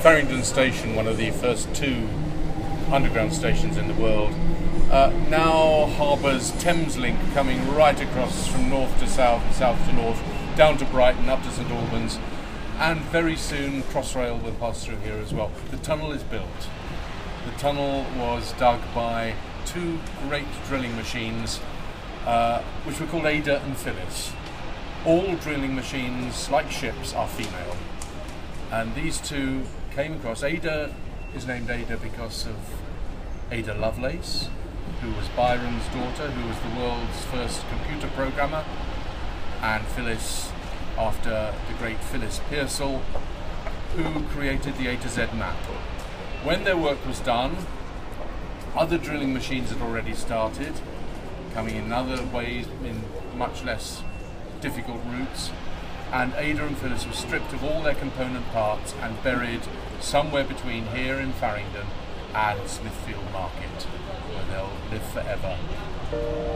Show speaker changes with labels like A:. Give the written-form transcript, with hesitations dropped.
A: Farringdon Station, one of the first two underground stations in the world, now harbours Thameslink coming right across from north to south and south to north, down to Brighton, up to St Albans, and very soon Crossrail will pass through here as well. The tunnel is built. The tunnel was dug by two great drilling machines, which were called Ada and Phyllis. All drilling machines, like ships, are female. And these two came across. Ada is named Ada because of Ada Lovelace, who was Byron's daughter, who was the world's first computer programmer, and Phyllis after the great Phyllis Pearsall, who created the A to Z map. When their work was done, other drilling machines had already started, coming in other ways, in much less difficult routes, and Ada and Phyllis were stripped of all their component parts and buried somewhere between here in Farringdon and Smithfield Market, where they'll live forever.